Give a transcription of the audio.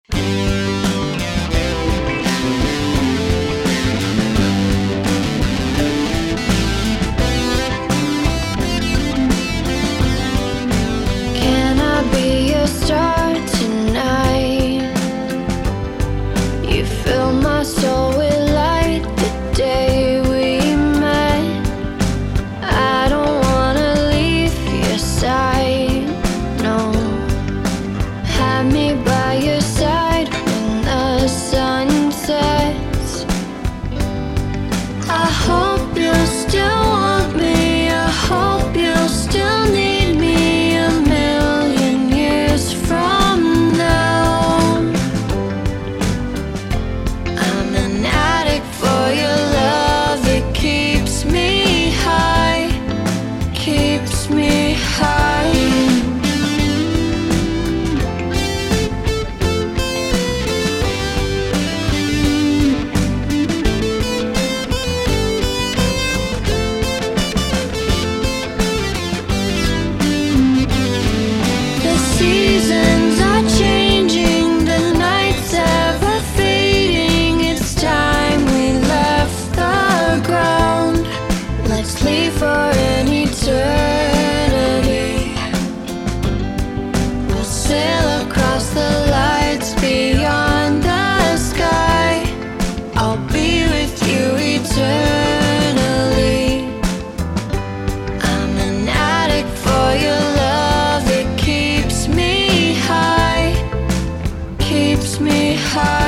Can I be your star tonight? You fill my soul with light the day we met. I don't wanna leave your side, no. Have me by your side when the sun sets. I hope you'll still want me. I hope you'll still need me a million years from now. I'm an addict for your love. It keeps me high, keeps me high. The seasons are changing, the nights ever fading. It's time we left the ground. Let's leave for an eternity. We'll sail across the lights beyond the sky. I'll be with you eternally. I'm an addict for your love. It keeps me high, keeps me high.